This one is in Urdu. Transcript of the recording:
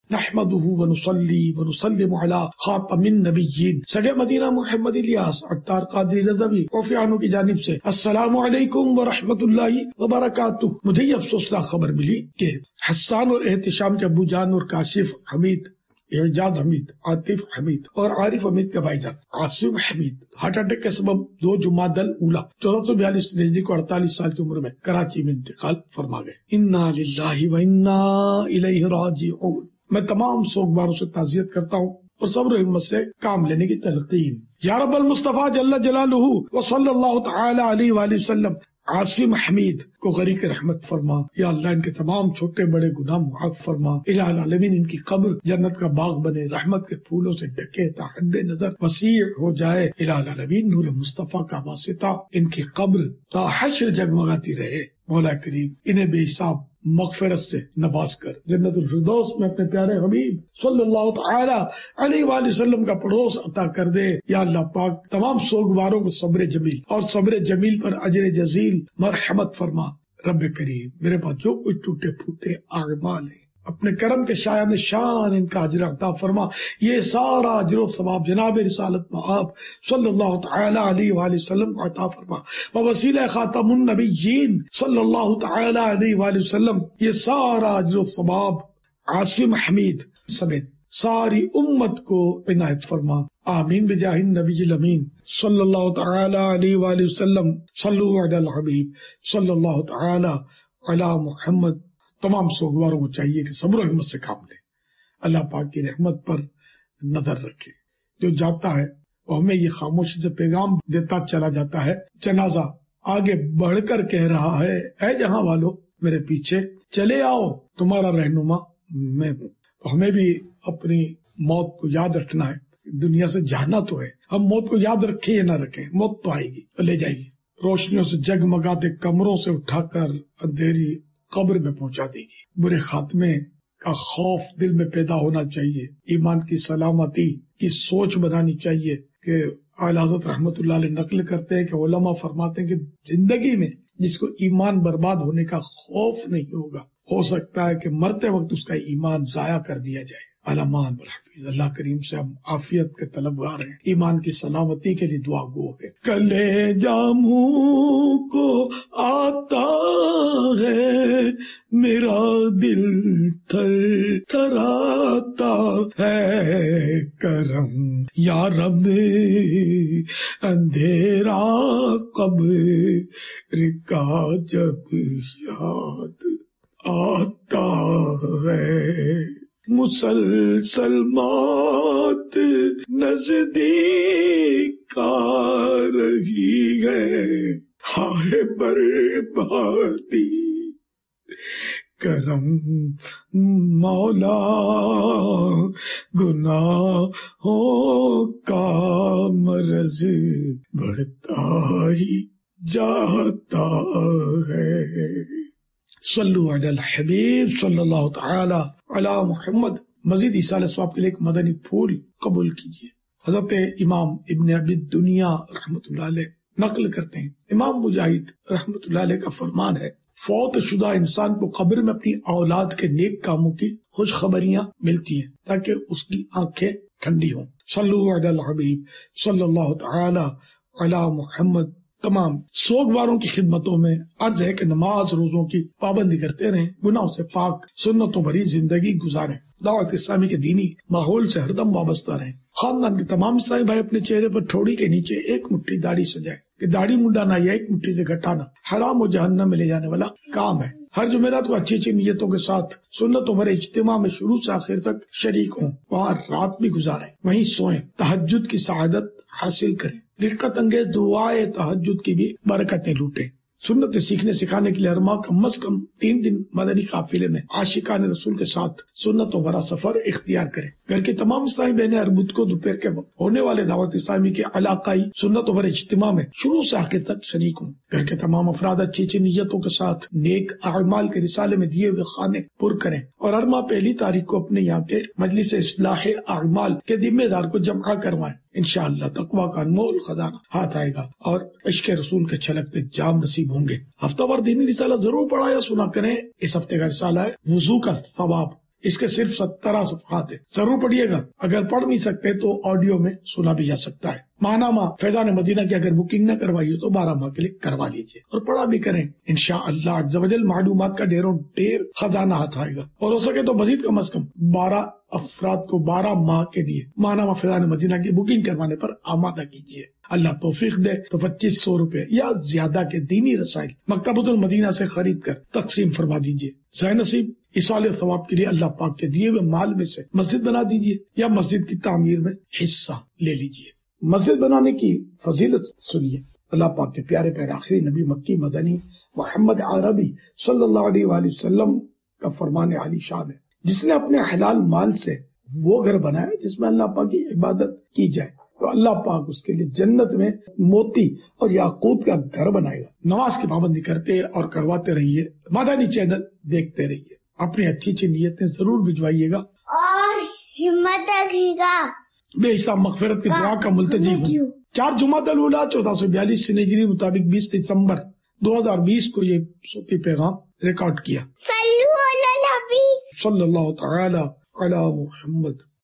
نحمده ونصلي ونسلم على خاتم النبیین سگے مدینہ محمد الیاس عطار قادری رضوی کوفیانو کی جانب سے السلام علیکم ورحمۃ اللہ وبرکاتہ۔ مجھے یہ افسوسناک خبر ملی کہ حسان اور احتشام کے ابو جان اور کاشف حمید، اعجاز حمید، عاطف حمید اور عارف حمید کے بھائی جان عاصم حمید ہارٹ اٹیک کے سبب 2 جمادی الاولیٰ 1442 ہجری کو 48 سال کی عمر میں کراچی میں انتقال فرما گئے۔ انا للہ و انا الیہ راجعون۔ میں تمام سوگواروں سے تعزیت کرتا ہوں اور صبر و ہمت سے کام لینے کی تلقین۔ یا رب المصطفیٰ جل جلالہ و صلی اللہ تعالی علیہ وآلہ وسلم عاصم حمید کو غریق رحمت فرما۔ یا اللہ ان کے تمام چھوٹے بڑے گناہ معاف فرما۔ الہ العالمین ان کی قبر جنت کا باغ بنے، رحمت کے پھولوں سے ڈھکے تا حد نظر وسیع ہو جائے۔ الہ العالمین نور مصطفیٰ کا واسطہ ان کی قبر تا حشر جگمگاتی رہے۔ مولا کریم انہیں بے حساب مغفرت سے نواز کر جنت الفردوس میں اپنے پیارے حبیب صلی اللہ تعالی علیہ وآلہ وسلم کا پڑوس عطا کر دے۔ یا اللہ پاک تمام سوگواروں کو صبر جمیل اور صبر جمیل پر اجر جزیل مرحمت فرما۔ رب کریم میرے پاس جو کچھ ٹوٹے پھوٹے اعمال ہیں اپنے کرم کے شایان شان ان کا اجر عطا فرما۔ یہ سارا اجر و ثواب جناب رسالت آپ صلی اللہ تعالی علیہ وآلہ وسلم کو عطا فرما۔ وسیلہ خاتم النبیین صلی اللہ تعالی علیہ وآلہ وسلم یہ سارا اجر و ثواب عاصم حمید سمیت ساری امت کو عنایت فرما۔ آمین بجاہ النبی الامین صلی اللہ تعالی علیہ وآلہ وسلم۔ صلو علی الحبیب صلی اللہ تعالی علی محمد۔ تمام سوگواروں کو چاہیے کہ صبر و ہمت سے کام لے، اللہ پاک کی رحمت پر نظر رکھے۔ جو جاتا ہے وہ ہمیں یہ خاموشی سے پیغام دیتا چلا جاتا ہے، جنازہ آگے بڑھ کر کہہ رہا ہے اے جہاں والو میرے پیچھے چلے آؤ، تمہارا رہنما میں ہوں۔ تو ہمیں بھی اپنی موت کو یاد رکھنا ہے، دنیا سے جانا تو ہے، ہم موت کو یاد رکھیں یا نہ رکھیں، موت تو آئے گی اور لے جائے گی، روشنیوں سے جگمگاتے کمروں سے اٹھا کر اندھیری قبر میں پہنچا دے گی۔ برے خاتمے کا خوف دل میں پیدا ہونا چاہیے، ایمان کی سلامتی کی سوچ بنانی چاہیے کہ اعلی حضرت رحمت اللہ علیہ نقل کرتے ہیں کہ علماء فرماتے ہیں کہ زندگی میں جس کو ایمان برباد ہونے کا خوف نہیں ہوگا، ہو سکتا ہے کہ مرتے وقت اس کا ایمان ضائع کر دیا جائے۔ علمان والحفیظ اللہ کریم سے ہم عافیت کے طلبگار ہیں، ایمان کی سلامتی کے لیے دعا گو ہے۔ کلے جاموں کو آتا ہے میرا دل تھر تھراتا ہے، کرم یا رب اندھیرا قبر کا جب یاد آتا ہے، مسلسل موت نزدیک آ رہی ہے، ہائے بربادی کرم مولا، گناہوں کا مرض بڑھتا ہی جاتا ہے۔ صلو علی الحبیب صلی اللہ تعالی علی محمد۔ مزید ایصال ثواب کے لیے ایک مدنی پھول قبول کیجیے۔ حضرت امام ابن ابی دنیا رحمۃ اللہ علیہ نقل کرتے ہیں، امام مجاہد رحمۃ اللہ علیہ کا فرمان ہے، فوت شدہ انسان کو قبر میں اپنی اولاد کے نیک کاموں کی خوشخبریاں ملتی ہیں تاکہ اس کی آنکھیں ٹھنڈی ہوں۔ صلو علی الحبیب صلی اللہ تعالی علی محمد۔ تمام سوگواروں کی خدمتوں میں عرض ہے کہ نماز روزوں کی پابندی کرتے رہیں، گناہوں سے پاک سنتوں بھری زندگی گزاریں، دعوت اسلامی کے دینی ماحول سے ہردم وابستہ رہیں۔ خاندان کے تمام عیسائی بھائی اپنے چہرے پر ٹھوڑی کے نیچے ایک مٹھی داڑھی سجائیں کہ داڑھی منڈانا یا ایک مٹھی سے گھٹانا حرام و جہنم میں لے جانے والا کام ہے۔ ہر جمعرات کو اچھی اچھی نیتوں کے ساتھ سنتوں بھرے اجتماع میں شروع سے آخر تک شریک ہوں، وہاں رات بھی گزاریں، وہیں سوئیں، تہجد کی سعادت حاصل کریں، رقت انگیز دعائے تہجد کی بھی برکتیں لوٹیں۔ سنت سیکھنے سکھانے کے لیے ہر ماہ کم از کم 3 دن مدنی قافلے میں عاشقان رسول کے ساتھ سنتوں بھرا سفر اختیار کریں۔ گھر کی تمام اسلامی بہنیں ہر بدھ کو دوپہر کے وقت ہونے والے دعوت اسلامی کے علاقائی سنتوں بھرے اجتماع میں شروع سے آخر تک شریک ہوں۔ گھر کے تمام افراد اچھی اچھی نیتوں کے ساتھ نیک اعمال کے رسالے میں دیے ہوئے خانے پر کریں اور ہر ماہ 1 تاریخ کو اپنے یہاں کے مجلس اصلاح اعمال کے ذمہ دار کو جمع کروائیں۔ انشاءاللہ تقویٰ کا انمول خزانہ ہاتھ آئے گا اور عشق رسول کے چھلکتے جام نصیب ہوں گے۔ ہفتہ وار دینی رسالہ ضرور پڑھا یا سنا کریں۔ اس ہفتے کا رسالہ ہے وضو کا ثواب، اس کے صرف 17 صفحات ہیں، ضرور پڑھیے گا۔ اگر پڑھ نہیں سکتے تو آڈیو میں سنا بھی جا سکتا ہے۔ ماہنامہ فیضان مدینہ کی اگر بکنگ نہ کروائی ہو تو 12 ماہ کے لیے کروا لیجیے اور پڑھا بھی کریں، انشاءاللہ عز و جل معلومات کا ڈھیروں ڈھیر خزانہ ہاتھ آئے گا، اور ہو سکے تو مزید کم از کم 12 افراد کو 12 ماہ کے لیے ماہنامہ فیضان مدینہ کی بکنگ کروانے پر آمادہ کیجیے۔ اللہ توفیق دے تو 2500 روپے یا زیادہ کے دینی رسائل مکتبۃ المدینہ سے خرید کر تقسیم فرما دیجیے۔ ذہ نصیب ایصال ثواب کے لیے اللہ پاک کے دیے ہوئے مال میں سے مسجد بنا دیجیے یا مسجد کی تعمیر میں حصہ لے لیجیے۔ مسجد بنانے کی فضیلت سنیے۔ اللہ پاک کے پیارے پیارے آخری نبی مکی مدنی محمد عربی صلی اللہ علیہ وآلہ وسلم کا فرمان عالی شان ہے، جس نے اپنے حلال مال سے وہ گھر بنایا جس میں اللہ پاک کی عبادت کی جائے تو اللہ پاک اس کے لیے جنت میں موتی اور یاقوت کا گھر بنائے گا۔ نماز کی پابندی کرتے اور کرواتے رہیے، مدنی چینل دیکھتے رہیے، اپنی اچھی اچھی نیتیں ضرور بھجوائیے گا اور ہمت رکھیے گا۔ بے حساب مغفرت کی دعا کا ملتجی ہوں۔ 4 جمادی الاولیٰ 1442 سن ہجری مطابق 20 دسمبر 2020 کو یہ صوتی پیغام ریکارڈ کیا۔ صلو علی نبی صلی اللہ تعالی علی محمد۔